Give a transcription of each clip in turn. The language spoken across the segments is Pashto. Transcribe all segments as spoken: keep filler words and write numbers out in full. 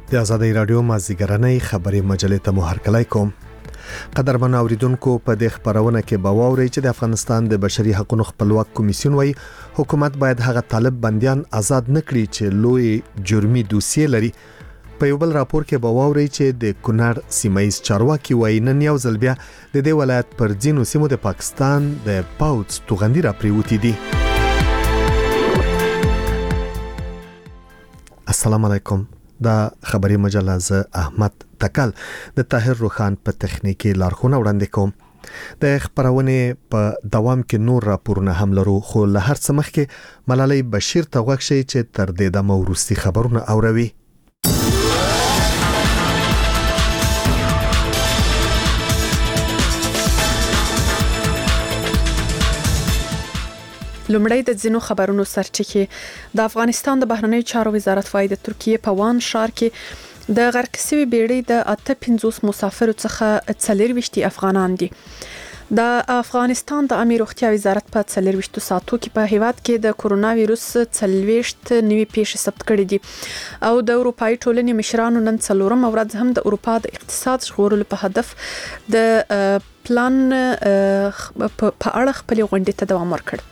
د آزادۍ رادیو مازیګرنۍ خبري مجلې ته مو هرکلی کوم. قدرمن اوریدونکو، په دې خبرونه کې به واورئ چې د افغانستان د بشري حقوقو خپلواک کمیسیون وايي حکومت باید هغه طالب بنديان آزاد نکړي چې لوی جرمي دوسیې لري. په یو بل راپور کې به واورئ چې د کونړ سیمایي چارواکي وايي نن یو ځل بیا د دې ولایت پر ځینو سیمو د پاکستان د پاوڅ توغندي را پریوتی دي. السلام علیکم. دا خبري مجله ز احمد تکل د طاهر روخان په تخنیکی لارښوونه وړاندې کوم. د خبرونه په دوام کې نور راپورونه هم لرو، خو له هر څه مخکې ملالۍ بشیر ته غوښ شي چې تر دې د موروثي خبرونه اوروي. لومړی د ځینو خبرونو سرچینه د افغانستان د بهرنیو چارو وزارت وايي د ترکیه په وان ښار کې د غرق شوی بیړۍ د اته پنځوس مسافرو څخه څلرويشت افغانان دي. د افغانستان د امیر روغتیا وزارت په څلرويشت ساعتو کې په هیواد کې د کورونا وایروس څلويشت نوي پیښې ثبت کړې دي او د اروپאי ټولنې مشرانو نن څلورم ورځ هم د اروپا د اقتصاد ژغورلو په هدف د پلان په اړه خپل غونډې ته دوام ورکړ.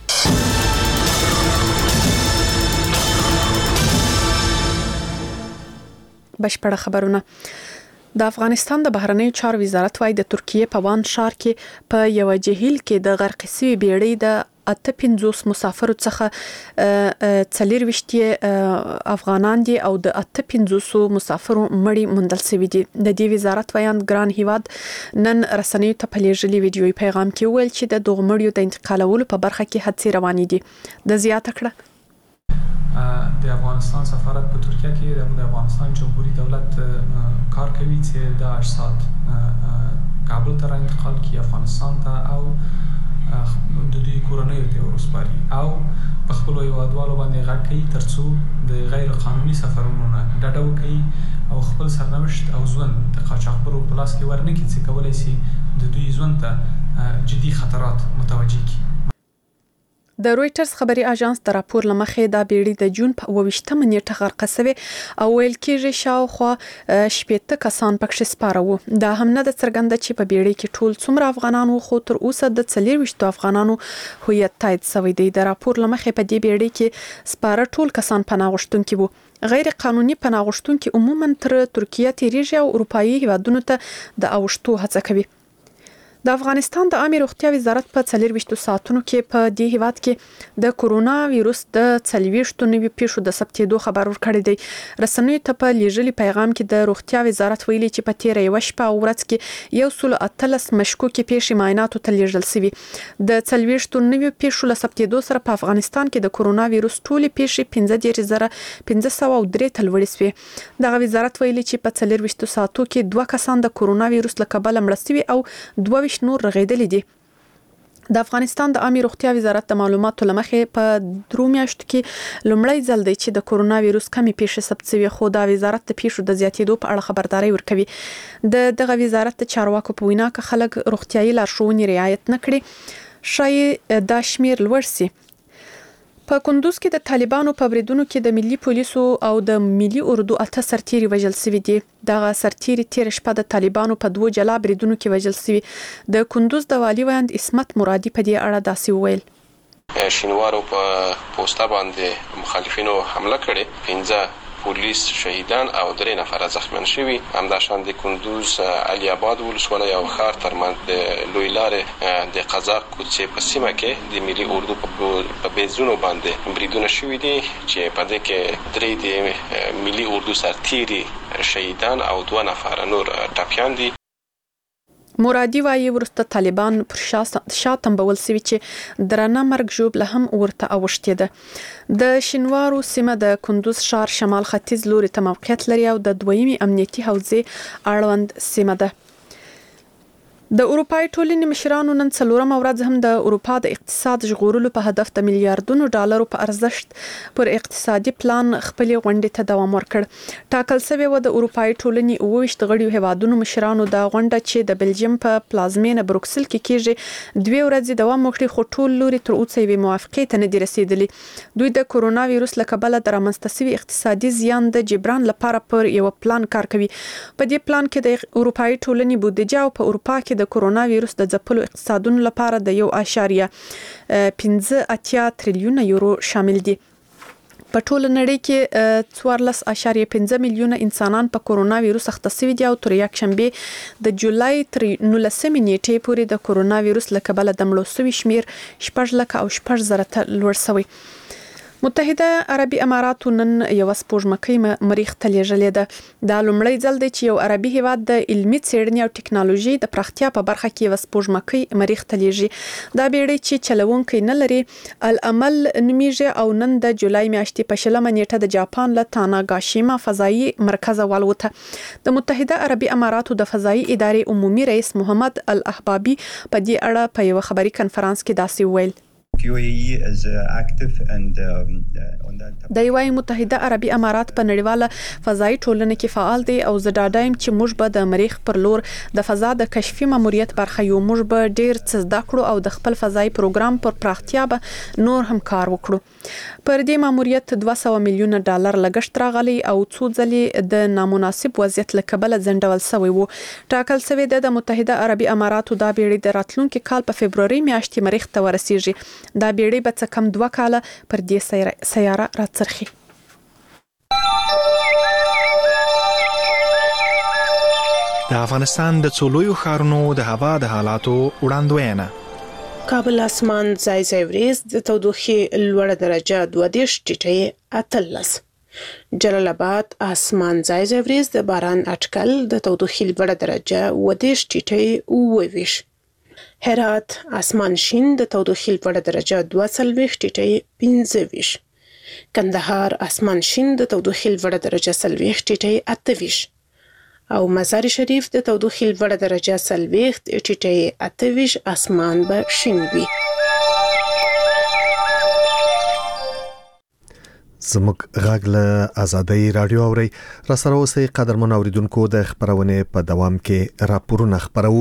بشپړه خبرونه. د افغانستان د بهرنیو چارو وزارت وايي د ترکیه په وان ښار کې په یو جهیل کې د غرق شوی بیړۍ د اته پنځوس مسافرو څخه څلرويشت افغانان دي او د اته پنځوس مسافرو مړي موندل شوي دي. د دې وزارت ویان ګران هیواد نن رسنیو ته په لېږلي ویډیوي پیغام کې ویل چې د دغه مړیو د انتقالولو په برخه کې هڅې روانې دي. د زیاته کړه د افغانستان سفارت په ترکیه کې د افغانستان جمهوریت دولت کار کوي چې د اجساد کابل ته انتقال کړي افغانستان ته او د دوی کورنیو ته ورسپاري او په خپل هیوادوالو باندې غږ کوي ترڅو د غیر قانوني سفرونو نه ډډه وکړي او خپل سرنوشت او ژوند د قاچاقبرو په لاس کې ورنکړي چې کولای شي د دوی ژوند ته جدي خطرات متوجه کړي. د رويټرز خبري اژانس د راپور لمخې دا بیړۍ د جون په اوويشتمه نیټه غرق شوه او ویل کېږي شاوخوا شپږ کسان پکې سپاره وو. دا هم نه د څرګنده چې په بیړۍ کې ټول څومره افغانان وو، خو تر اوسه د څلرويشت افغانانو هویت تایید شوی دی. د راپور لمخې په دې بیړۍ کې سپاره ټول کسان پناه غوښتونکي وو. غیر قانوني پناه غوښتونکي عموما تر ترکیه تیریږي او اروپאי هیوادونو ته د اوښتو هڅه کوي. د افغانستان د امیر روغتیا وزارت په څلرويشت ساعتونو کې په دې هیواد کې د کورونا وایروس د څلويشت نوي پیښو د ثبتېدو خبر ورکړی دی. رسنیو ته په لېږلي پیغام کې د روغتیا وزارت ویلي چې په تیره یو شپه او ورځ کې یو سل اتلس مشکوکې پیښې معایناتو ته لېږل شوي. د څلويشت نوي پیښو له ثبتېدو سره په افغانستان کې د کورونا وایروس ټولې پیښې پنځه دېرش زره پنځه سوه او درې ته لوړې شوې. دغه وزارت ویلي چې په څلرويشت ساعتو کې دوه کسان د کورونا وایروس له کبله مړه شوي او دوه نور رغیدلې دي. د افغانستان د عامه روغتیا وزارت د معلوماتو لمخې په درو میاشتو کې لومړی ځل دی چې د کورونا وایروس کمی پیښې ثبت شوي، خو د وزارت د پیښو د زیاتېدو په اړه خبرداري ورکوي. د دغه وزارت د چارواکو په وینا که خلک روغتیايي لارښوونې رعایت نه کړي شاید دا شمیر لوړ شي. په کندوز کې د طالبانو په بریدونو کې د ملي پولیسو او د ملي اردو اته سرتیري وژل شوي دي. دغه سرتیري تیر شپه د طالبانو په دوه جلا بریدونو کې وژل شوي. د کندوز د والي ویاند اسمت مرادي په دې اړه داسې وویل: شینوارو په پوسټا باندې مخالفینو حمله کړې، پنځه پولیس شهیدان او درې نفر زخمیان شوي. همداشان د کندوز علي آباد ولسوالۍ او ښار ترمنځ د لوی لارې د قزاق کوڅې په سیمه کې د ملي اردو په بیزونو باندې بریدونه شوي دي چې په دې کې درې د ملي اردو سرتیري شهیدان او دوه نفر نور ټپیان دي. مرادي وايي ورسته طالبان پر شاتم بول سوي چې درنه مرګ ژوبله هم ورته اوښتې ده. د شینوارو سیمه د کندوز ښار شمال ختیځ لوري ته موقعیت لري او د دویمې امنیتي حوزې اړوند سیمه ده. د اروپای ټولنې مشرانو نن څلورمه ورځ هم د اروپا د اقتصاد ژغورلو په هدف د میلیارډونو ډالرو په ارزښت پر اقتصادي پلان خپل غونډې ته دوام ورکړ. ټاکل شوی و د اروپای ټولنې اوه ویشت غړیو هیوادونو مشرانو د غونډه چې د بلجیم په پلازمینه بروکسل کې کیږي دوه ورځې دوام وکړي، خو ټول لوري تر اوسه یې موافقه ته نه دي رسیدلي. دوی د کورونا وایروس له کبله د رامنځته شوي اقتصادي زیان د جبران لپاره پر یو پلان کار کوي. په دې پلان کې د اروپای ټولنې بودیجه او په اروپا کې د کورونا وایروس د ځپلو اقتصادونو لپاره د یو اشاریه پنځه اتیا تریلیونه یورو شامل دي. په ټوله نړۍ کې څوارلس اشاریه پنځه میلیونه انسانان په کورونا وایروس اخته شوي دي او تر یک شنبه د جولای تر نولسمې نیټې پورې د کورونا وایروس له کبله د مړو شوي شمیر شپږ لکه او شپږ زره ته لوړ شوی. متحده عربي اماراتو نن یو سپوږمکۍ مریخ ته لیږلې ده. دا لومړی ځل دی چې یو عربي هیواد د علمي څېړنې او ټکنالوژي د پراختیا په برخه کې یو سپوږمکۍ مریخ ته لیږي. دا بیړۍ چې چلوونکی نه لري العمل نومیږي او نن د جولای میاشتې په شلمه نیټه د جاپان له تاناګاشیما فضایي مرکز والوته. د متحده عربي اماراتو د فضایي ادارې عمومي رئیس محمد الاحبابي په دې اړه په یو خبري کنفرانس کې داسې ویل. U A E is uh, active and um, uh, on that. د یوای متحده عربي امارات په نړیواله فضایي ټولنه کې فعال دي او زه ډاډایم چې موږ به د مریخ پر لور د فضا د کشفي ماموریت برخه یو، موږ به ډیر څه زده کړو او د خپل فضایي پروګرام پر پراختیا به نور هم کار وکړو. پر دې ماموریت دوه سوه میلیونه ډالر لګښت راغلی او څو ځلې د نامناسب وضعیت له کبله ځنډول شوی و. ټاکل شوی د متحده عربي اماراتو دا بیړۍ د راتلونکي کال په فبروري میاشتې مریخ ته ورسیږي. دا بیړۍ به څه کم دوه کاله پر دې سیاره راڅرخي. د افغانستان د څلورو ښارونو د هوا د حالاتو وړاندوینه. کابل اسمان ځای ځای وریځ، د تودوخې لوړه درجه دوه دېرش ټیټه اتلس. جلال آباد اسمان ځای ځای وریځ، د باران اټکل، د تودوخې لوړه درجه اوه دېرش ټیټه اوه ویشت. هرات اسمان شین، د تودوخې لوړه درجه دوه څلوېښت ټیټه پنځه ویشت. کندهار اسمان شین، د تودوخې لوړه درجه څلوېښت ټیټه اته ویشت. او مزار شریف د تودوخې لوړه درجه څلوېښت ټیټه اته ویشت. اسمان به شین وي. زموږ غږ له آزادۍ رادیو اوري. را سره اوسئ قدرمن اوریدونکو، د خبرونې په دوام کې راپورونه خبرو.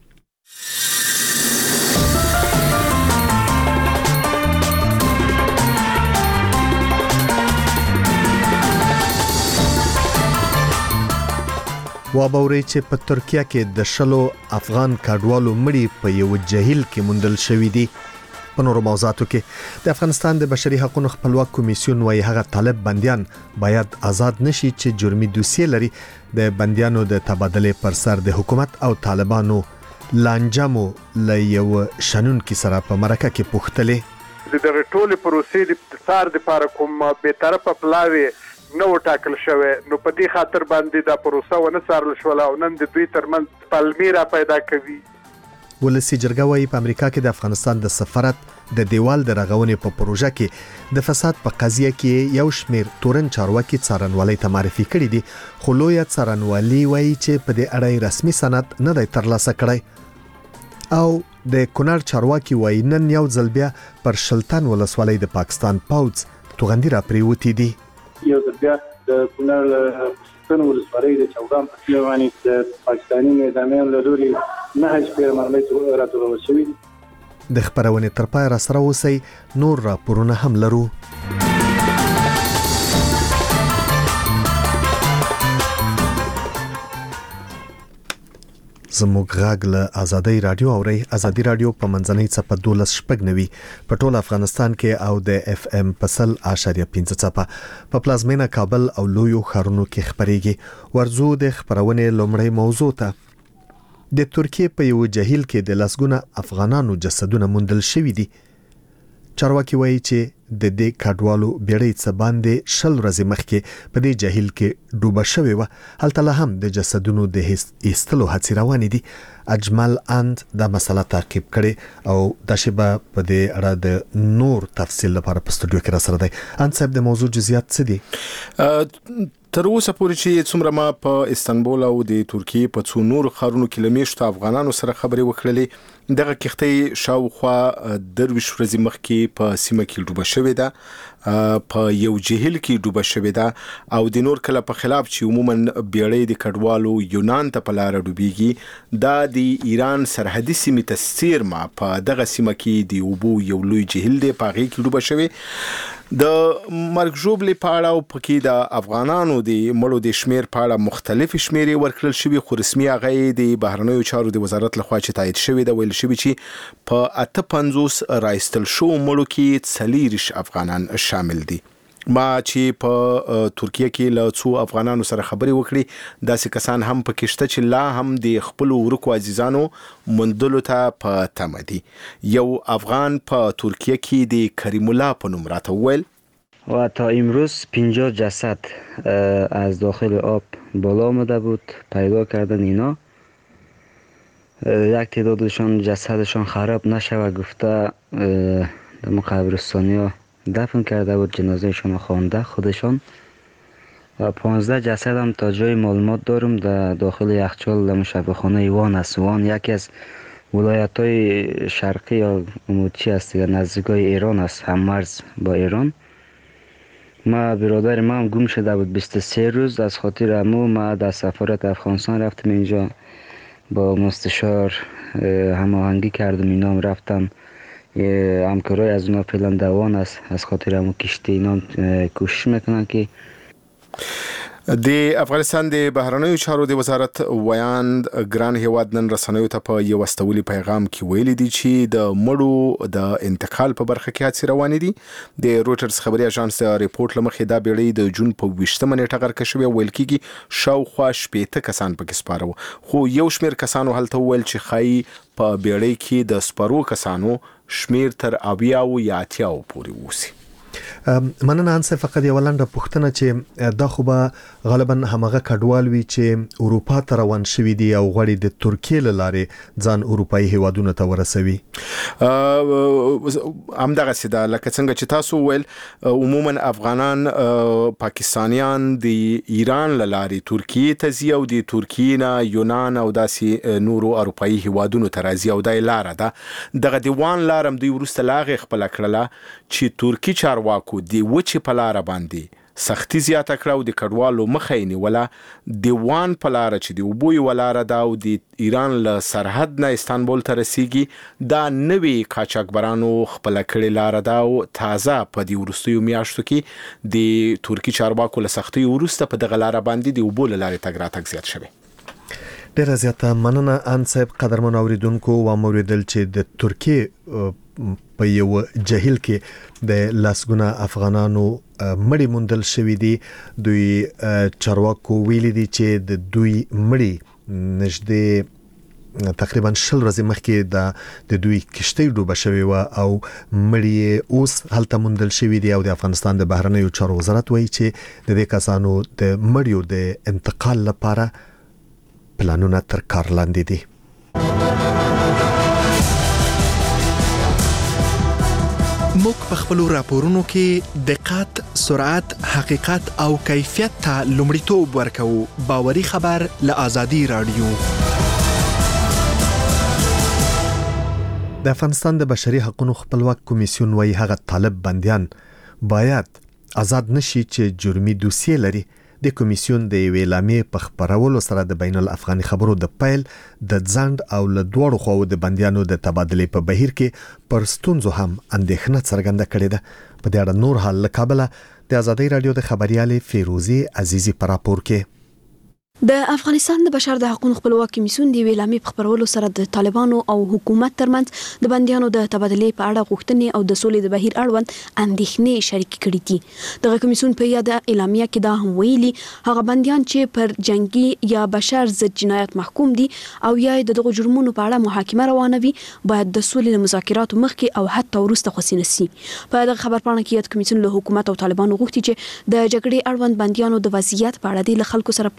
وابوري چې په ترکیه کې د شلو افغان کډوالو مړي په یو جهیل کې موندل شوې دي. په نورو موضوعاتو کې د افغانستان د بشري حقوقو خپلواک کمیسیون وايي هغه طالب بنديان باید آزاد نشي چې جرمي دوسیې لري. د بنديانو د تبادله پر سر د حکومت او طالبانو لانجامو له یو شنن کې سره په مرکه کې پوښتلې. د ټولې پروسې د اختصار لپاره کوم به طرفه پلاوي نو ټاکل شوی، نو په دې خاطر باندې دا پروسه ونه څارل شوله او نن د دوی ترمنځ پلمیرا پیدا کوي. ولسی جرګه وايي په امریکا کې د افغانستان د سفارت د دیوال د رغونې په پروژه کې د فساد په قضیه کې یو شمیر تورن چارواکي څارنوالۍ ته معرفي کړي دي، خو لوی څارنوالي وايي چې په دې اړه رسمي سند نه دی ترلاسه کړی. او د کونړ چارواکي وايي نن یو ځل بیا پر شلتن ولسوالۍ د پاکستان پوځ توغندي را پریوتی دي. یو ځل بیا د کونړ شلتن ولسوالۍ د چوغان په سیمه باندې د پاکستاني نظامیانو له لوري نه شپږ مرمۍ راټولول شوي دي. د خبرونې تر پای را سره اوسئ، نور راپورونه هم لرو. زموږ غږ له آزادۍ رادیو اوري. آزادۍ رادیو په منځنۍ څپه دولس شپږ نوي په ټول افغانستان کې او د اف ام په سل اشاریه پنځه څپه په پلازمینه کابل او لویو ښارونو کې خبريږي. ورزو د خبرونې لومړی موضوع ته. د ترکیه په یو جهیل کې د لسګونه افغانانو جسدونه موندل شوي دي. چارواکي وایي چې د دې کډوالو بیړۍ څه باندې شل ورځې مخکې په دې جهیل کې ډوبه شوې وه. هلته لا هم د جسدونو د ایستلو هڅې روانې دي. اجمل اند د مسله تعقیب کړي او د شبه په دې اړه د نور تفصیل لپاره په استودیو کې را سره دی. ان صاحب د موضوع جزئیات څه دي؟ تر اوسه پورې چې څومره ما په استانبول او د ترکیه په څو نور ښارونو کې لمیشت افغانانو سره خبرې وکړلې. دغه کښتۍ شاوخوا درویش ورځې مخکې په سیمه کې ډوبه شوې ده، په یو جهیل کې ډوبه شوې ده او د نور کله په خلاف چې عموما بیړۍ د کډوالو یونان ته په لار ډوبېږي، دا د ایران سرحدي سیمې ته څیرمه په دغه سیمه کې د اوبو یو لوی جهیل دی، په هغې کې ډوبه شوې. د مرګ ژوبلې په اړه او پکې د افغانانو د مړو د شمیر په اړه مختلف شمیرې ورکړل شوې، خو رسمي هغه د بهرنیو چارو د وزارت لخوا چې تایید شوې ده، ویل شوې چې په اته پنځوس راایستل شو مړو کې څلوېښت افغانان شامل دي. ما چې په ترکیه کې له څو افغانانو سره خبرې وکړې، داسې کسان هم پکې شته چې لا هم د خپلو ورکو عزیزانو موندلو ته په تمه دي. یو افغان په ترکیه کې د کریم الله په نوم راته وویل و تا امروز پنجاه جسد از داخل آب بالا آمده بود. پیدا کردن اینا یک تعدادشان جسدشان خراب نشود گفته در قبرستانی ها دفن کرده بود، جنازهشان خوانده خودشان. و پانزده جسد هم تا جای معلومات دارم در داخل یخچال در مشابهخانه ایوان است. وان یکی از ولایت های شرقی یا موچی است یا نزدیکای ایران است، هم مرز با ایران. ما برادر ما هم گم شده بود بیست و سه روز. از خاطر امو ما در سفارت افغانستان رفتم اینجا، با مستشار هماهنگی کردم، اینا هم رفتن، همکارای از اونا فعلا دوان است. از خاطر همون کشتی اینا کوشش میکنن که د افغانستان د بهرنیو چارو د وزارت ویاند ګران هیواد نن رسنیو ته په یو استولي پیغام کې ویلي دي چې د مړو د انتقال په برخه کې هڅې روانې دي. د رويټرز خبري اژانس د ریپورت لمخې دا بیړۍ د جون په ویشتمه نیټه غرقه شوې، ویل کېږي شاوخوا شپېته کسان پکې سپاره وو، خو یو شمیر کسانو هلته ویل چې ښایي په بیړۍ کې د سپارو کسانو شمیر تر اویاو یا اتیاو پورې ووسي. مننه. انسه فقط یو لنډه پوښتنه چې دا خو به غالبا همغه کډوال وي چې اروپا ته روان شوي دي او غواړي د ترکیې له لارې ځان اروپایي هیوادونو ته ورسوي. همدغسې ده لکه څنګه چې تاسو ویل، عموما افغانان پاکستانیان د ایران له لارې ترکیې ته ځي او د ترکیې نه یونان او داسې نورو اروپایي هیوادونو ته راځي او دا لاره ده. دغه دیوان لار هم دوی وروسته لا هغې خپله کړله چې ترکي چارواکو د وچې په لاره باندې سختی زیاته کړه او د کډوالو مخه یې نیوله. دیوان په لاره چې د اوبو یوه لاره ده او د ایران له سرحد نه استانبول ته رسیږي، دا نوې قاچاقبرانو خپله کړې لاره ده او تازه په دې وروستیو میاشتو کې د ترکي چارواکو له سختیو وروسته په دغه لاره باندې د اوبو له لارې تګ راتګ زیات شوی. ډیره زیاته مننه ان صاحب. قدرمن اوریدونکو و موریدل چې د ترکیه په یو جهیل کې د لاسګونه افغانانو مړی موندل شوی دي. دوی چارواکو ویلي دي چې د دوی مړی نږدې تقریبا شل ورځې مخکې د د دوی کشتۍ ډوبه شوې و او مړی اوس هلته موندل شوی دي او د افغانستان د بهرنیو چارو وزارت وایي چې د دې کسانو د مړیو د انتقال لپاره پلانونه تر کار لاندې دي. موږ په خپل راپورونو کې دقت، سرعت، حقیقت او کیفیت ته لومړیتوب ورکوو. باوري خبر له آزادي رادیو. د افغانستان د بشري حقوقو خپلواک کمیسیون وايي هغه طالب بنديان باید آزاد نشي چې جرمي دوسیه لري. د کمیسیون د ویلامې په خبرولو سره د بین الافغاني خبرو د پیل د ځند او له دوړو خو د بنديانو د تبادلې په بهیر کې پر ستونزو هم اندېښنه څرګنده کړې ده. په دې اړه نور حال له کابل د آزادۍ رادیو د خبريالې فیروزي عزیزي پر راپور کې. د افغانستان د بشر د حقوقو خپلواک کمیسیون د ویلامې په خبرولو سره د طالبانو او حکومت ترمنځ د بنديانو د تبادلې په اړه غوښتنې او د سولې د بهیر اړوند اندېښنې شریک کړي دي. دغه کمیسیون په یاد اعلامیه کې دا هم ویلي هغه بنديان چې پر جنگي یا بشر ضد جنایت محکوم دي او یا د دغه جرمونو په اړه محاکمه روانوي باید د سولې مذاکراتو مخکې او حتی وروسته خوشی نشي. په دغه خبرپاڼه کې یاد کمیسیون له حکومت او طالبانو غوښتي چې د جګړې اړوند بنديانو د وضعیت په اړه د خلکو سره پوره معلومات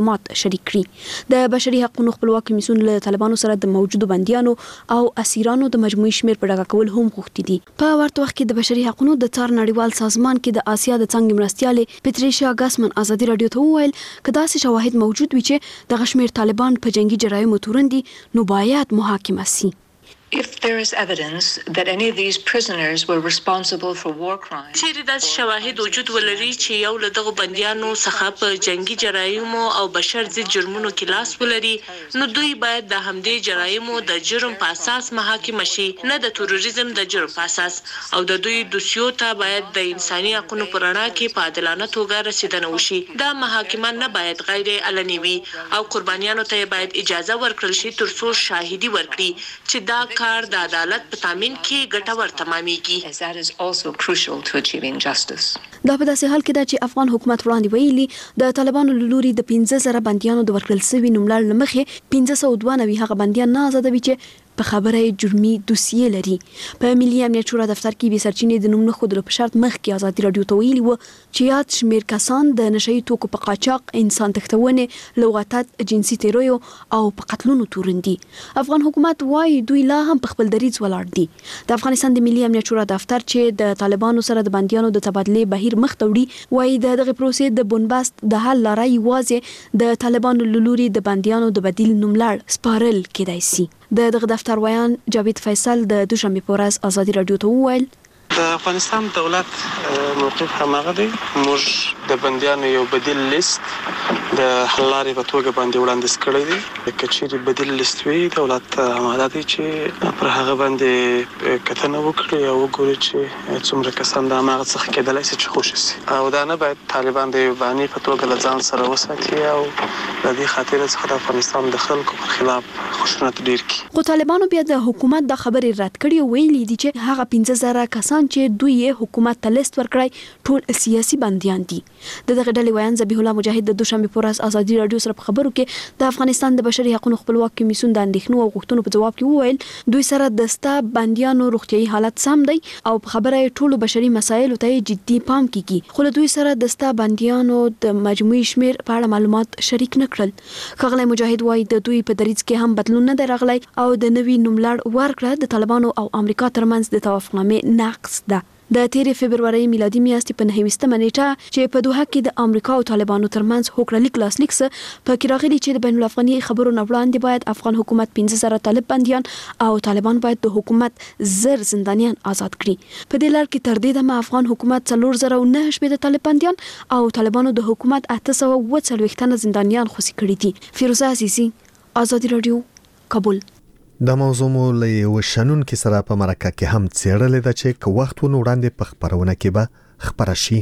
معلومات شریک کړي. د بشري حقوقو خپلواک کمیسیون له طالبانو سره د موجودو بنديانو او اسیرانو د مجموعي شمیر په ډاګه کول هم غوښتي دي. په ورته وخت کې د بشري حقوقو د څار نړیوال سازمان کې د آسیا د څنګه مرستياله پټریشیا ګاسمن ازادي رادیو ته وویل کدا چې شواهد موجود وي چې د غشمیر طالبان په جنگي جرایمو تورندي نو باید محاکمه شي. If there is evidence that any of these prisoners were responsible for war crimes, چیرې د شواهد وجود ولري چې یو له دغه بنديانو څخه په جنگي جرایمو او بشر ضد جرمونو کې لاس ولري نو دوی باید د همدې جرایمو د جرم په اساس محاکمه شي نه د تروریزم د جرم په اساس او د دوی دوسیو ته باید د انساني حقوقو په رڼا کې په عادلانه توګه رسیدنه وشي. دا محاکمه نه باید غیر علني وي او قربانیانو ته باید اجازه ورکړل شي ترڅو شاهدي ورکړي چې دا کار د عدالت په تامین کې ګټور تمامېږي. that is also crucial to achieving justice. دا په داسې حال کې ده چې افغان حکومت وړاندې ویلي د طالبانو له لوري د پنځه زره بنديانو د ورکړل شوي نوملړ لمخې پنځه سوه دوه نوي هغه بنديان نه آزادوي چې په خبره جرمي دوسیه لري. په ملي امنیت شورا دفتر کې به سرچینې د نوم نه خود په شرط مخ کې ازادي رادیو ته ویلي و چې یاد شمیر کسان د نشئی توکو په قاچاق، انسان تښتونې، لغاتات، جنسي تیرویو او په قتلونو تورندي. افغان حکومت وايي دوی لا هم په خپل دریځ ولاړ دي. د افغانستان د ملي امنیت شورا دفتر چې د طالبانو سره د بنديانو د تبادلې بهیر مخ ته وړي وايي د دغه پروسې د بنبست د حل لارې یوازې د طالبانو له لوري د بنديانو د بدیل نوملړ سپارل کېدای شي. د دغه دفتر ویان جاوید فیصل د دوشنبه په ورځ ازادي رادیو ته وویل د افغانستان دولت موقف هماغه دی. موږ د بنديانو یو بدیل لیست د حل لارې په توګه باندې وړاندیز کړی دی. که چیرې بدیل لیست وي دولت آماده دی چې پر هغه باندې کتنه وکړي او وګوري چې څومره کسان د هماغه څخه کېدلی شي چې خوشي شي او دا نه باید طالبان د یو باني په توګه له ځان سره وساتي او د دې خاطر څخه د افغانستان د خلکو پر خلاف خشونت ډیر کړي. خو طالبانو بیا د حکومت د خبرې رد کړي او ویلي دي چې هغه پنځه زره کسان چې دوی یې حکومت ته لیست ورکړی ټول سیاسي بنديان دي. د دغه ډلې ویان ذبیح الله مجاهد د دوشنبه په ورځ ازادي رادیو سره په خبرو کې د افغانستان د بشري حقوقو خپلواک کمیسیون د اندېښنو او غوښتنو په جواب کې وویل دوی سره د ستا بنديانو روغتيایي حالت سم دی او په خبره ټولو بشري مسایلو ته جدي پام کیږي. خو له دوی سره د ستا بنديانو د مجموعي شمیر په اړه معلومات شریک نه کړل. ښاغلی مجاهد وايي د دوی په دریځ کې هم بدلون نه دی راغلی او د نوي نوملړ ورکړه د طالبانو او امریکا ترمنځ د توافقنامې نقض ده. د تیرې فبرورۍ میلادي میاشتې په نهه نیټه چې په دوحه کې د امریکا او طالبانو ترمنځ هوکړه لیک لاسلیک سه په کې راغلي چې د بین الافغاني خبرو نه وړاندې باید افغان حکومت پنځه زره طالب بنديان او طالبان باید د حکومت زر زندانیان آزاد کړي. په دې لړ کې تر دې دمه افغان حکومت څلور زره او نه شپږ طالب بنديان او طالبانو د حکومت اته سوه اووه څلوېښت تنه زندانیان خوشي کړي دي. فیروزه عزیزی، ازادي رادیو، کابل. د موضوع مو له وشنون کې سره په مرکه کې هم څېړلې ده چې که وخت ونه وړاندې په خبرونه کې به خبره شي.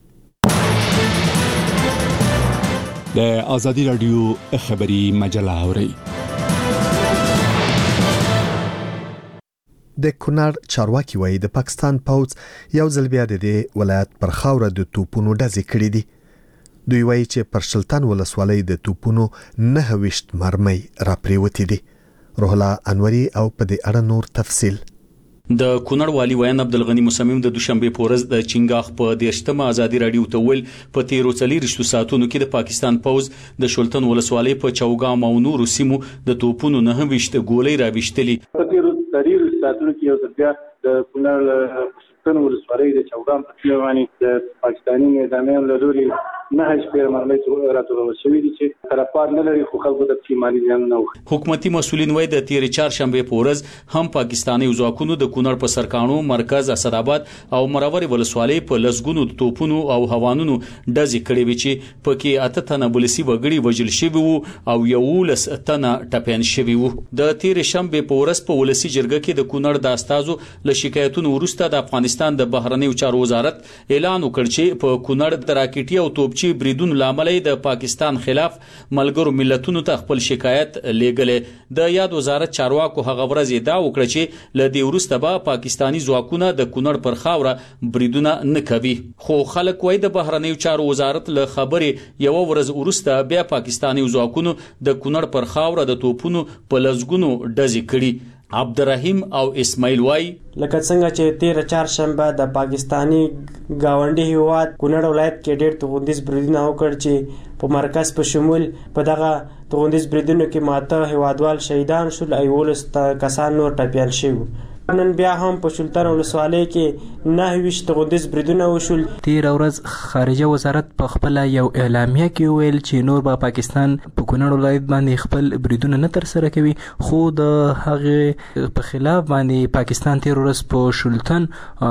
د ازادي رادیو خبري مجله اوري. د کونړ چارواکي وایي د پاکستان پوځ یو ځل بیا د دې ولایت پر خاوره د توپونو ډزې کړې دي. دوی وایي چې پر شلتن ولسوالۍ د توپونو نهه ویشت مرمۍ راپریوتې دي. روح الله انوري او په دې اړه نور تفصیل. د کونړ والی ویان عبدالغنی مصمم د دوشنبه پورز د چنګاخ په دیشتمه ازادي رادیو ته ویل په تیرو څلېرویشتو ساعتونو کې د پاکستان پوز د شلتن ولسوالۍ په چوغام او نورو سیمو د توپونو نه ویشت ګولۍ راويشتلې. په تیرو څلېرویشتو ساعتونو کې یو ځل د کونړ شلتن ولسوالۍ د چوغام په سیمه باندې د پاکستاني نظامیانو له لوري نه شپږ مرمۍ راټولول شوې دي چې طرفدار نه لري خو خلکو د احتمالي ځان نه وخت. حکومتي مسولین وایي د تیرې چهارشنبه په ورځ هم پاکستاني ځواکونو د کونړ په سرکانو مرکز اسداباد او مرور ولسوالۍ په لسګونو توپونو او هوانونو ډزې کړې وي چې پکې اته تنه پولیسي وګړي وژل شوي وو او یولس تنه ټپیان شوي وو. د تیرې شنبه په ورځ په ولسی جرګه کې د کونړ د استازو له شکایتونو وروسته د افغانستان د بهرنیو چارو وزارت اعلان وکړ چې په کونړ د راکټي او توپچي بریدون لامل د پاکستان خلاف ملګرو ملتونو ته خپل شکایت لېږلې. د یاد وزارت چارواکو هغه ورځ دا وکړه چې ل دې وروسته به پاکستانی ځواکونه د کونړ پر خاوره بریدونه نه کوي. خو خلک وایي د بهرنیو چارو وزارت له خبرې یو ورځ وروسته بیا پاکستانی ځواکونو د کونړ پر خاوره د توپونو په لزګونو ډزې کړي. عبدالرحیم او اسماعیل وای لکه څنګه چې تیر چهارشنبه د پاکستانی گاونډي هیواد کونړ ولایت کې ډېر توغندیز بریدونه وکړ چې په مرکز په شمول په دغه توغندیز بریدونو کې ماته هیوادوال شهیدان شول او ولس کسان نور ټپیان شوي. نن بیا هم په شلتن ولسوالۍ کې نهه ویشت توغندیز بریدونه وشول. تیر ورځ خارجه وزارت په خپل یو اعلامیه کې ویل چې نور به پاکستان په کونړ ولایت باندې خپل بریدونه نه تر سره کوي، خو د هغه په خلاف باندې پاکستان تیر ورځ په شلتن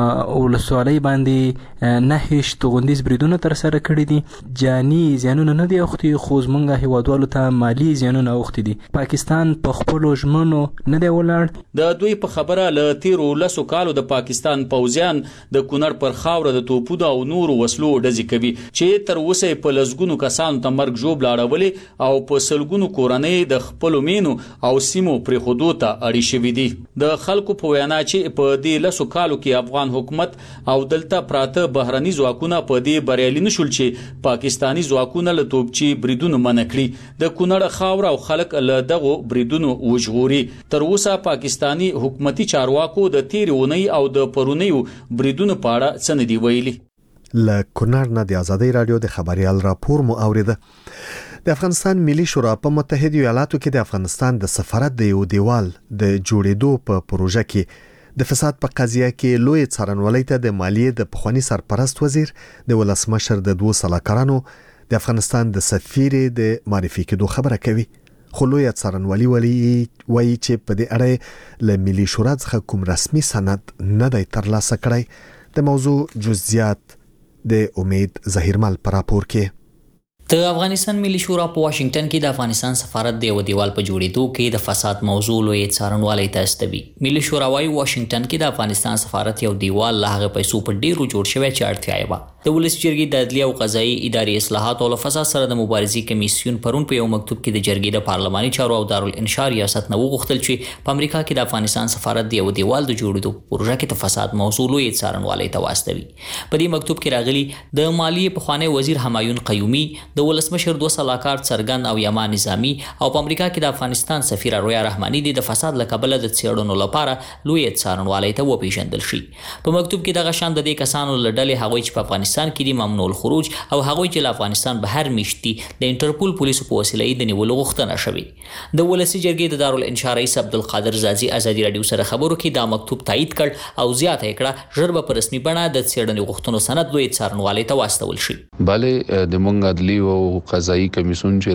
ولسوالۍ باندې نهه ویشت توغندیز بریدونه تر سره کړي دي. جاني زیانونه نه دي اوختي، خو زمونږ هیوادوالو ته مالی زیانونه اوختي دي. پاکستان په خپلو ژمنو نه دی ولاړ. د دوی په خبره له تیرو لسو کالو د پاکستان پوځیان د کونړ پر خاوره د توپونو او نورو وسلو ډزې کوي چې تر اوسه په لسګونو کسانو ته مرګ ژوبله اړولې او په سلګونو کورنۍ د خپلو مینو او سیمو پرېښودو ته اړې شوي دي. د خلکو په وینا چې په دې لسو کالو کې افغان حکومت او دلته پراته بهرني ځواکونه په دې بریالي نشول چې پاکستانی ځواکونه له توپچي بریدونو منع کړي. د کونړ خاوره او خلک له دغو بریدونو وژغوري. تر اوسه پاکستانی حکومتي چارواکو واکو د تیرې اونۍ او د پرونیو بریدونو په اړه څه نه دي ویلي. له کونړ نه د ازادۍ رادیو د خبريال راپور مو اوریده. د افغانستان ملي شورا په متحده ایالاتو کې د افغانستان د سفارت د یو دیوال د جوړېدو په پروژه کې د فساد په قضیه کې لوی څارنوالۍ ته د مالیې د پخوانی سرپرست وزیر د ولسمشر د دوه سلاکارانو د افغانستان د سفیر د معرفي کېدو خبره کوي. خو لوی څارنوالي وایي چې په دې اړه له ملي شورا څخه کوم رسمي سند نه دی ترلاسه کړی. د موضوع جزئیات د امید ظهیرمل پر راپور کې. د افغانستان ملي شورا په واشنگټن کې د افغانستان سفارت د یو دیوال په جوړېدو کې د فساد موضوع لوی څارنوالۍ ته استوي. ملي شورا وايي واشنگټن کې د افغانستان سفارت یو دیوال له هغه پیسو په ډیرو جوړ شوی چې اړتیا یې وه. د ولس جرګې د عدلیه او قضایي اداري اصلاحات او فساد سره د مبارزې کمیسیون پرون په یو مکتوب کې د جرګې د پارلماني چارو او دارالانشا ریاست نه وغوښتل چې په امریکا کې د افغانستان سفارت د یو دیوال د جوړېدو په پروژه کې د فساد موضوع لوی څارنوالۍ ته واستوي. په دې مکتوب کې راغلي د مالیې پخوانی وزیر همایون قیومي، د ولسمشر دوه سلاکار څرګند او یما نظامی او په امریکا کې د افغانستان سفیر رویا رحماني د فساد له کبله د څېړنو لپاره لوی څارنوالۍ ته وپیژندل شي. په مکتوب کې دغه شان د دې کسانو له ډلې هغوی چې په افغانستان کې دي ممنوع الخروج او هغوی چې له افغانستان بهر میشتي د انټرپول پولیسو په وسیله د نیولو غوښتنه شوې. د ولسي جرګې د دارالانشا رئیس عبدالقادر زازي ازادي رادیو سره خبرو کې دا مکتوب تایید کړ او زیاته یې کړه ژر به په رسمي بڼه د څېړنې غوښتنو سند لوی څارنوالۍ ته واستول شي. بله د مونږ عدلي او قضایي کمیسیون چې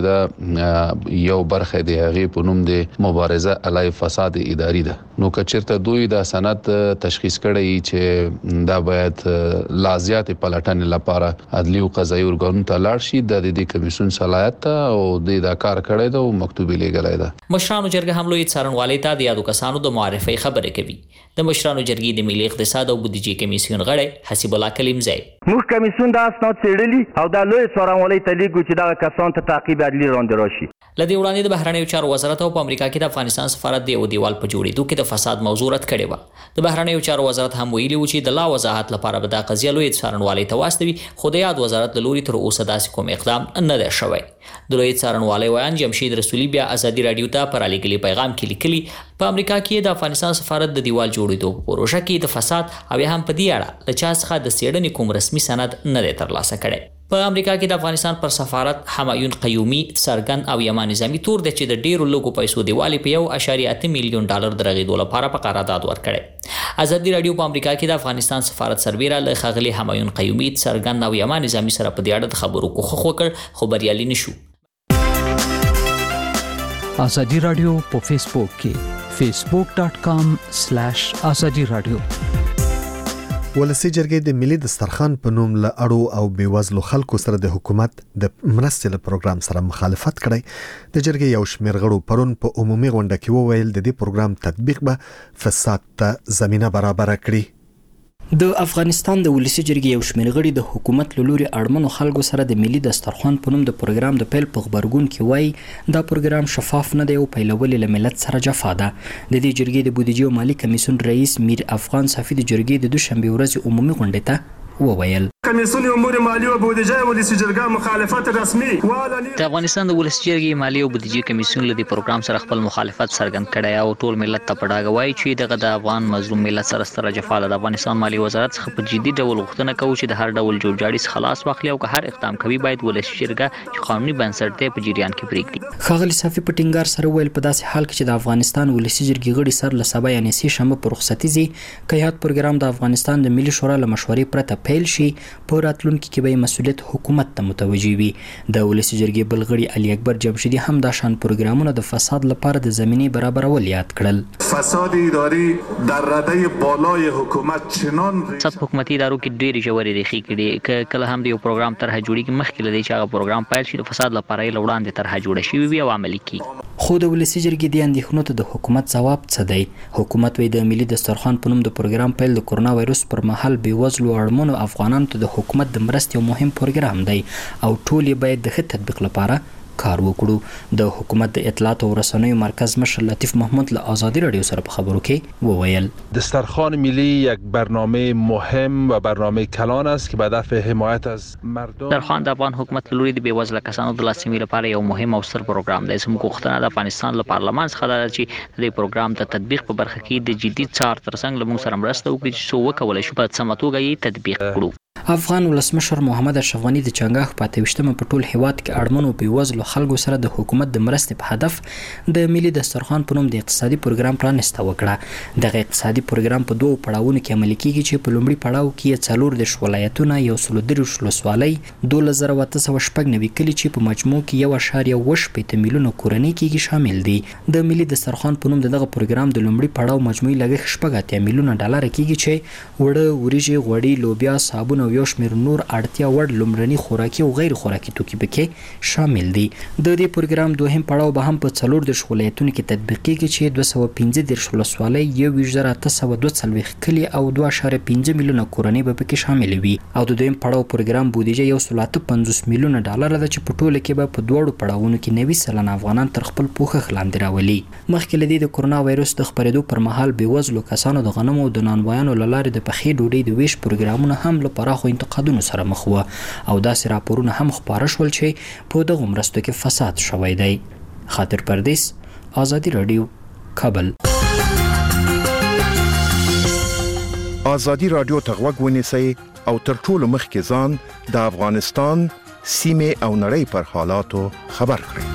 دا یو برخه دی هغه په نوم د مبارزه علی فساد اداري ده. نو کچرته دوی دا سند تشخیص کړی چې دا باید لازیات پلټنې لپاره عدلي او قضایي ارګانونو ته لاړ شي. د دې کمیسیون صلاحیت او د دا کار کړی دا مکتوب لګلای ده. مشرانو جرګه هم لوی څارنوالۍ ته د یادو کسانو د معرفي خبرې کوي. د مشرانو جرګې د ملي اقتصاد او بودیجې کمیسیون غړی حسیب الله کلیمزی: موږ کمیسیون دا اسناد څېړلي او دا لوی څارنوالۍ ته لیږو چې دا کسان ته تعقیب عدلي وړاندې راشي. لدې وړاندې د بهرنیو چارو وزارت او په امریکا کې د افغانستان سفارت د یو دیوال په جوړېدو کې د فساد موضوع رد کړې وه. د بهرنیو چارو وزارت هم ویلي و چې د لا وضاحت لپاره به دا قضیه لوی څارنوالۍ ته واستوي، خو د یاد وزارت له لوري تر اوسه داسې کوم اقدام نه دی شوی. د لوی څارنوالۍ ویان جمشید رسولي بیا ازادي رادیو ته په رالیږلي پیغام کې لیکلي په امریکا کې د افغانستان سفارت د دیوال جوړېدو په پروژه کې د فساد او یا هم په دې اړه له چا څخه د څېړنې کوم رسمي سند نه دی ترلاسه کړی. په امریکا کې د افغانستان پر سفارت همایون قیومي څرګند او یما نظامی تور دی چې د ډیرو لږو پیسو دیوالې په یو اعشاریه اته میلیون ډالر د رغېدو لپاره په قرارداد ورکړی. ازادي رادیو په امریکا کې د افغانستان سفارت سربیره له ښاغلي همایون قیومي څرګند او یما نظامی سره په دې اړه د خبرو کوښښ وکړ، خو بریالي نشو. ازادي رادیو په فیسبوک کې facebook dot com slash azadi radio. ولسی جرګې د ملي دسترخوان په نوم له اړو او بیوزلو خلکو سره د حکومت د مرستې له پروګرام سره مخالفت کړی. د جرګې یو شمېر غړو پرون په عمومي غونډه کې وویل د دې پروګرام تطبیق به فساد ته زمينه برابر کړي. د افغانستان د ولسی جرګې یو شمېر غړي د حکومت له لوري اړمنو خلکو سره د ملي دسترخوان په نوم د پروګرام د پیل په خبرګون کې وایي دا پروګرام شفاف نه دی او پیلول له ملت سره جفا ده. د دې جرګې د بودیجې او مالی کمیسیون رئیس میر افغان صافي د جرګې د دوشنبه ورځې عمومي غونډې ته وویل: کمیسیون امور مالی و بودجه ولسی جرګه مخالفت رسمي والانی د افغانستان د ولسی جرګې مالی او بودجه کمیسیون لدی پروګرام سره خپل مخالفت څرګند کړی او ټول ملت ته پډاګوي چې دغه د افغان مظلوم ملت سره ستر جفا د افغانستان مالی وزارت څخه په جدي ډول غوښتنه کوي چې د هر ډول جوړجاړي خلاص واخلي او که هر اقدام کوي باید ولسی جرګه چې قانوني بنسټ ته په جریان کې پریږدي. خاغلی صافي په ټینګار سره ویل په داسې حال کې چې د افغانستان ولسی جرګې غړي سر له سبا یعنی سه شنبه پر رخصتي زی کيات پروګرام د افغانستان د ملي شورا له مشورې پرته پیل شي په راتلونکي کې به مسؤلیت حکومت ته متوجي وي. د ولسی جرګې بلغړي علي اکبر جمشیدي هم دا شان پروګرامونه د فساد لپاره د زمینی برابرول یاد کړل. فساد اداري در رده بالای حکومت چنان صد حکومتي ادارو کې ډېری ژورې ریښې کړي کله هم د یو پروګرام طرحه جوړیږي مخکې لدی چې هغه پروګرام پیل شي د فساد لپاره یې وړاندې طرحه جوړه شي وي او عملي کی. خو د ولسی جرګې د اندېښنو ته د حکومت ځواب څه دی؟ حکومت وی د ملي دسترخوان په نوم د پروګرام پیل د کورونا وایروس پر مهال بیوزلو اړمنو افغانانو ته د حکومت د مرستې یو مهم پروګرام دی او ټول باید د ښه تطبیق لپاره کار وکړو. د حکومت د اطلاعات او رسنیو مرکز مشر لطیف محمود له آزادی رادیو سره په خبرو کې وویل دسترخوان ملی یک برنامه مهم و برنامه کلان است که به هدف حمایت از مردم. دسترخوان د افغان حکومت لوري د بیوزله کسانو د لاسنیوي لپاره یو مهم او ستر پروګرام دی. زموږ غوښتنه د افغانستان له پارلمان څخه ده چې د پروګرام د تطبیق په برخه کې د جدي څار ترڅنګ له موږ سره مرسته وکړي چې څو وکولای شو په سمه توګه یې تطبیق کړو. افغان ولسمشر محمد اشرف غنی د چنګاښ په اتهشتمه په ټول هیواد کې اړمنو بیوزلو خلکو سره د حکومت د مرستې په هدف د ملي دسترخوان په نوم د اقتصادي پروګرام پرانسته وکړه. دغه اقتصادي پروګرام په دوه پړاوونو کې عملي کیږي چې په لومړي پړاو کې څلور د ولایتونو یو سل دریش ولسوالۍ دولس زره اته سوه شپږ نوي کلي چې په مجموع کې یو اعشاریه اووه شپېته میلیونه کورنۍ کېږي شامل دي. د ملي دسترخوان په نوم دغه پروګرام د لومړي پړاو مجموعي لګښت شپږ اتیا میلیونه ډالر کېږي چې وړه وریجې غوړي لوبیا صابون او یو شمېر نور اړتیا وړ لومړني خوراکي او غیر خوراکي توکي پکې شامل دي. د دې پروګرام دوهم پړاو به هم په څلور دېرش ولایتونو کې تطبیق کېږي چې دوه سوه پنځه دېرش ولسوالۍ یو ویشت زره اته سوه دوه څلوېښت کلي او دوه اعشاریه پنځه میلیونه کورنۍ به پکې شاملې وي. او د دویم پړاو پروګرام بودیجه یو سل اته پنځوس میلیونه ډالر ده چې په ټوله کې به په دواړو پړاوونو کې نوي سلنه افغانان تر خپل پوښښ لاندې راولي. مخکې له دې د کورونا وایروس د خپرېدو پر مهال بېوزلو کسانو د غنمو او د نانوایانو له لارې د پخې ډوډۍ د ویش پروګرامونه هم له پراخو انتقادونو سره مخ وو او داسې راپورونه هم خپاره شول چې په دغو مرستو کې فساد شوی دی. خاطر پردیس، آزادی رادیو، کابل. آزادی رادیو ته غوږ ونیسئ او تر ټولو مخکې ځان د افغانستان سیمې او نړۍ پر حالاتو خبر کړئ.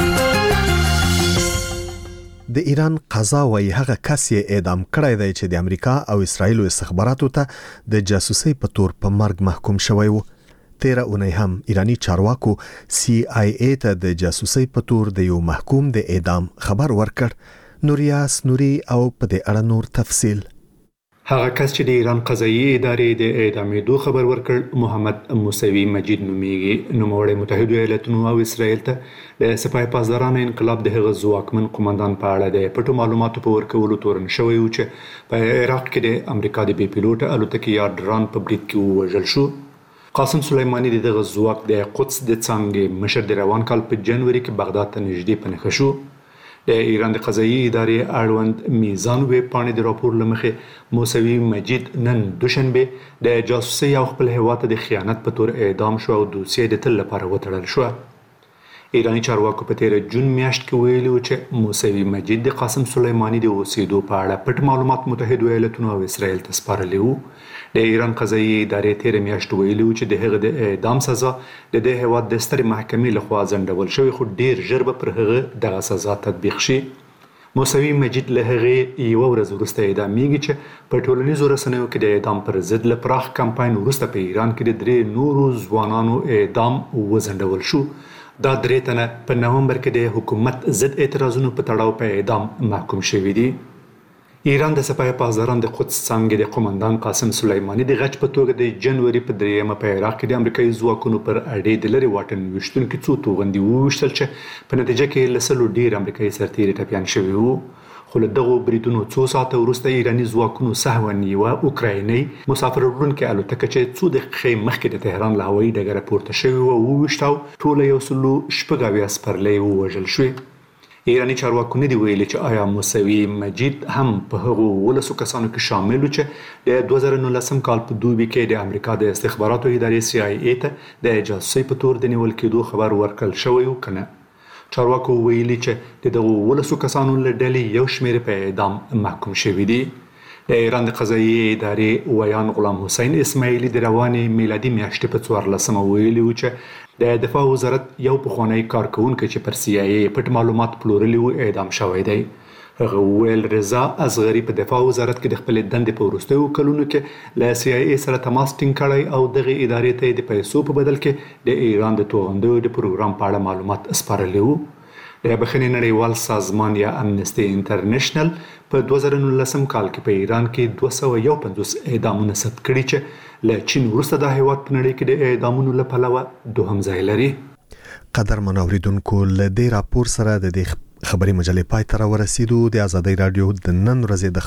د ایران قضا وايي هغه کس یې اعدام کړی دی چې د امریکا او اسرایل استخباراتو ته د جاسوسي په تور په مرګ محکوم شوی و. تیره اونۍ هم ایرانی چارواکو سی آی ای ته د جاسوسي په تور د یو محکوم د اعدام خبر ورکړ. نوریاس نوري او په دې اړه نور تفصیل. هغه کس چې د ایران قضایي ادارې د اعدامېدو خبر ورکړ محمد موسوي مجید نومیږي. نوموړی متحده ایالاتونو او اسرائیل ته د سپاه پاسدارانو انقلاب د هغه ځواکمن قومندان په اړه د پټو معلوماتو په ورکولو تورن شوی و چې په عراق کې د امریکا د بې پیلوټه الوتکې یا ډرون په برید کې ووژل شو. قاسم سلیمانی د دغه ځواک د قدس د څانګې مشر د روان کال په جنوري کې بغداد ته نږدې پنهخه شو. د ایران د قضایي ادارې اړوند میزان ویب پاڼې د راپور له مخې موسوي مجید نن دوشنبه د جاسوسۍ او خپل هیواد ته د خیانت په تور اعدام شو او دوسیه د تل لپاره وتړل شو. ایرانی چارواکو په تیره جون میاشت کې ویلي و چې موسوي مجید د قاسم سلیمانی د اوسېدو په اړه پټ معلومات متحده ایالاتونو او اسرائیل ته سپارلي وو. د ایران قضایي ادارې تیره میاشت ویلي و چې د هغه د اعدام سزا د دې هیواد د سترې محکمې لخوا ځنډول شوی خو ډیر ژر به پر هغه دغه سزا تطبیق شي. موسوي مجید له هغې یوه ورځ وروسته اعدامیږي چې په ټولنیزو رسنیو کې د اعدام پر ضد له پراخ کمپاین وروسته په ایران کې د درې نورو ځوانانو اعدام وځنډول شو. دا درې تنه په نومبر کې د حکومت ضد اعتراضونو په تړاو په اعدام محکوم شوي دي. ایران د سپاه پاسداران د قدس څانګې د قومندان قاسم سلیمانی د غچ په توګه د جنوري په دریمه په عراق کې د امریکایي ځواکونو پر اډې د لرې واټن ویشتونکي څو توغندي وویشتل چې په نتیجه کې له سلو ډېر امریکایي سرتیري ټپیان شوي وو. خو له دغو بریدونو څو ساعته وروسته ایراني ځواکونو سهوا یوه اوکراینۍ مسافر وړونکې الوتکه چې څو دقیقې مخکې د تهران له هوایي ډګره پورته شوې وه وویشته او ټوله یو سلو شپږ اویا سپرلۍ ووژل شوې. ایرانی چارواکو نه دی ویلي چې آیا موسوي مجید هم په هغو ولسو کسانو کې شامل و چې د دوه زره نولسم کال په دوبي کې د امریکا د استخباراتو ادارې سی آی ای ته د جاسوسۍ په تور د نیول کېدو خبر ورکړل شوی و کنه. چارواکو ویلي چې د دغو ولسو کسانو له ډلې یو شمېر په اعدام محکوم شوي دي. د ایران د قضایي ادارې ویان غلام حسین اسماعیلي د روانې میلادي میاشتې په څوارلسمه ویلي و چې د دفاع وزارت یو پخوانی کارکونکی چې پر سی آی ای پټ معلومات پلورلي و اعدام شوی دی. هغه ویل رضا اصغري په دفاع وزارت کې د خپل دندې په وروستیو کلونو کې له سی آی ای سره تماس ټینګ کړی او دغه ادارې ته د پیسو په بدل کې د ایران د توغندیو د پروګرام په اړه معلومات سپارلي وو. د بخښنې نړیوال سازمان یا امنسټي انټرنیشنل په دوه زره نولسم کال کې په ایران کې دوه سوه یو پنځوس اعدامونه ثبت کړي چې له چین وروسته د هیواد په نړۍ کې د اعدامونو له پلوه دوهم ځای لري. قدرمن اوریدونکو له دې راپور سره د دې خبري مجلې پای ته ورسېدو. د آزادۍ رادیو د نن ورځې د